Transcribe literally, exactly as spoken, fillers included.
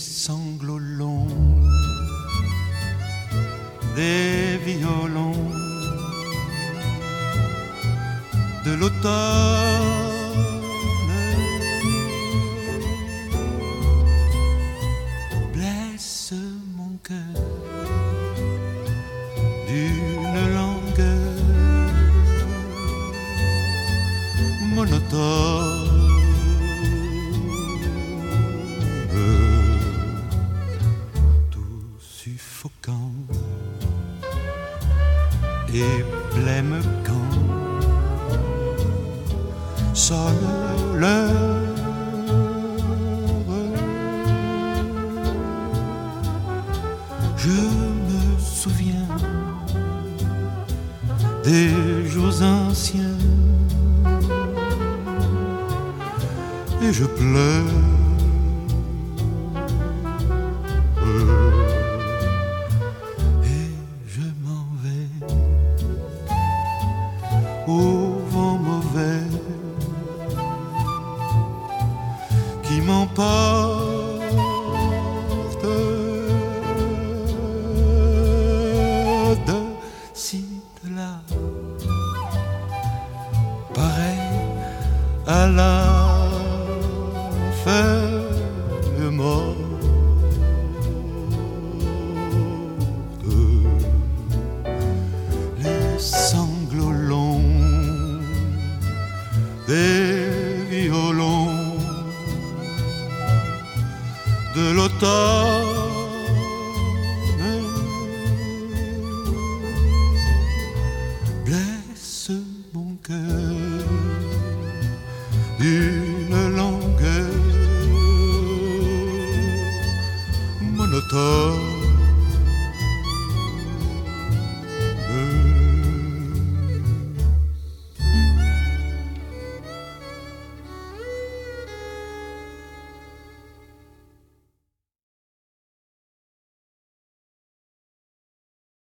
sanglots longs des violons de l'automne blessent mon cœur d'une langueur monotone. Et blême quand sonne l'heure, je me souviens des jours anciens et je pleure. Au vent mauvais qui m'emporte de ci de là, pareil à la feuille morte. Les sanglots longs des violons de l'automne blessent mon cœur d'une langueur monotone.